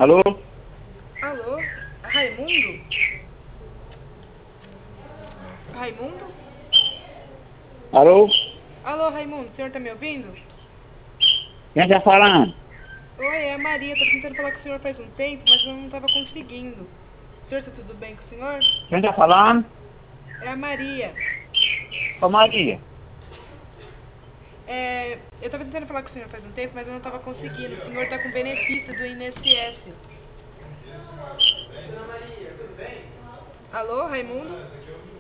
Alô? Alô? Raimundo? Raimundo? Alô? Alô, Raimundo, o senhor tá me ouvindo? Quem tá falando? Oi, é a Maria, tô tentando falar com o senhor faz um tempo, mas eu não tava conseguindo. O senhor tá tudo bem com o senhor? Quem tá falando? É a Maria. Ô Maria. Eu tava tentando falar com o senhor faz um tempo, mas eu não tava conseguindo. O senhor tá com benefício do INSS. Alô, Raimundo?